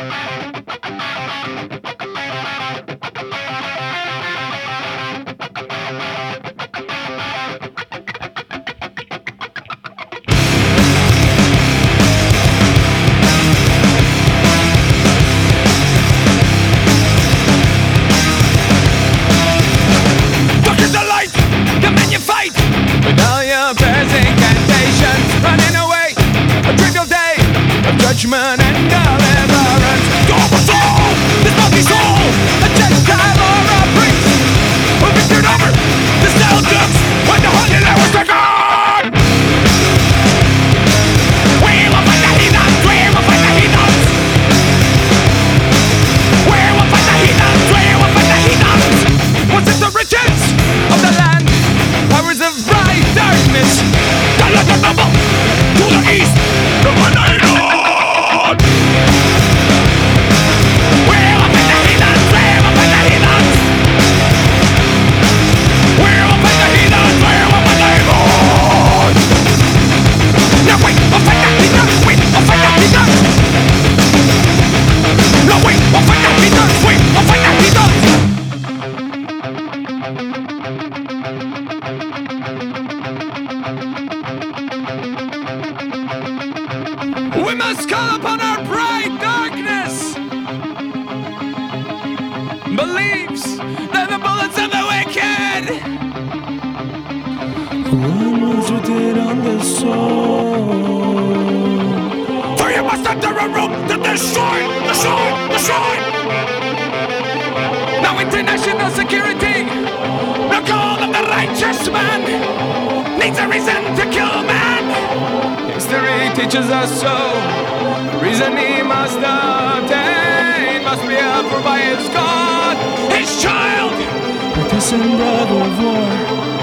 With all your prayers incantations running away, a trickle day of judgment and deliverance. Your soul, this monkey soul, a Gentile or a priest, who victored over the Celtics when the 100 hours record. We will fight the heathens, we will fight the heathens. We will fight the heathens, we will fight the heathens. Was it the riches of the land? Powers of bright darkness, the land of noble to the east, dominated. We will fight the heathens, we will fight the heathens. We will fight the heathens, we will fight the heathens. Now we will fight the heathens, we will fight the heathens. No, we will fight the heathens, we will fight the heathens. We must call upon our bright darkness. Beliefs that the bullets of the wicked. One was written on the soul. For you must enter a room to destroy, destroy, destroy. Now international security, the call of the righteous man, needs a reason to kill man. History teaches us so. The reason he must obtain must be approved by his God, his child. Partisan brother of war.